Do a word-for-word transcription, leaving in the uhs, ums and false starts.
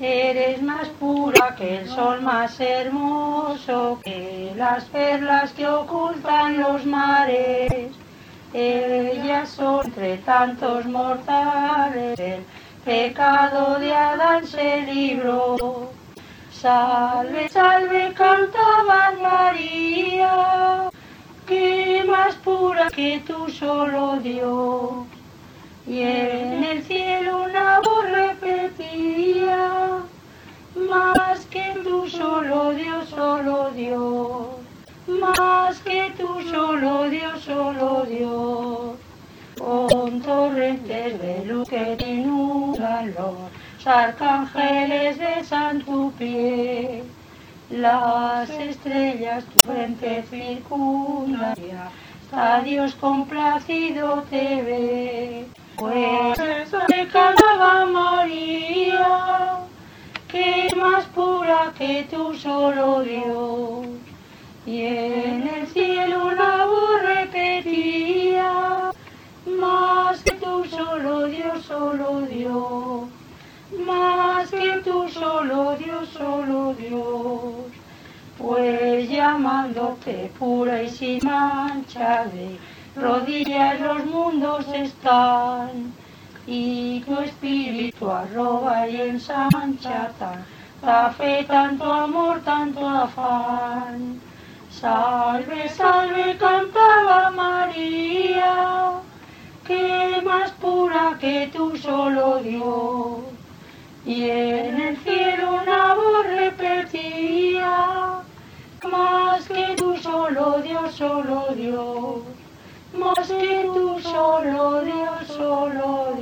Eres más pura que el sol más hermoso, que las perlas que ocultan los mares. Ellas son entre tantos mortales, el pecado de Adán se libró. Salve, salve, cantaba María, que más pura que tú solo Dios. Y en el cielo una voz repetía, más que tú solo Dios, solo Dios. Más que tú solo Dios, solo Dios. Con torrentes de luz que te inundan los arcángeles besan tu pie. Las estrellas tu frente circundan, hasta Dios complacido te ve. Pues eso te cantaba María, que más pura que tú solo Dios. Y en el cielo una voz repetía, más que tú solo Dios, solo Dios. Más que tú solo Dios, solo Dios. Pues llamándote pura y sin mancha, de rodillas los mundos están, y tu espíritu arroba y ensancha tanta fe, tanto amor, tanto afán. Salve, salve, cantaba María, que más pura que tú solo Dios. Y en el cielo una voz repetía, más que tú solo Dios, solo Dios. Más que tú solo Dios, solo Dios.